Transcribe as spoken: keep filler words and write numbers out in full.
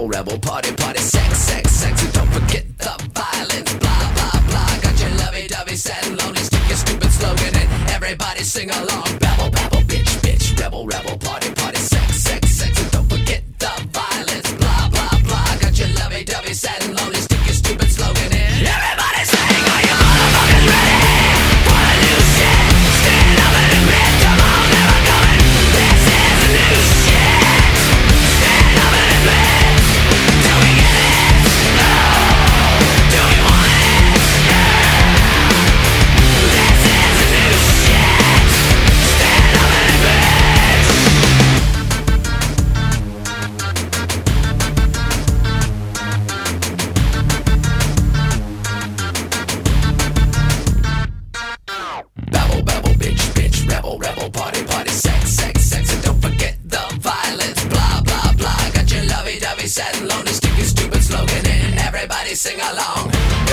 rebel, rebel, party, party, sex, sex, sex, and don't forget the violence, blah, blah, blah. Got your lovey-dovey, sad and lonely, stick your stupid slogan and everybody sing along. Babble, babble, bitch, bitch, rebel, rebel, party, party, sex, sex, sex, and don't forget the violence, blah, blah, blah. Got your lovey-dovey, sad and lonely, stick your stupid slogan in. Everybody sing, are you motherfuckers ready for the new shit? Stand up and admit, come on, never going. This is the new shit. Stand up and admit. Do we get it? No. Do we want it? Yeah. This is the new shit. Stand up and admit. Babble, babble, bitch, bitch, rebel, rebel, party, party, sex, sex, sex, and don't forget the violence, blah, blah, blah. Got your lovey-dovey, sad and lonely, stick your stupid slogan in, everybody sing along.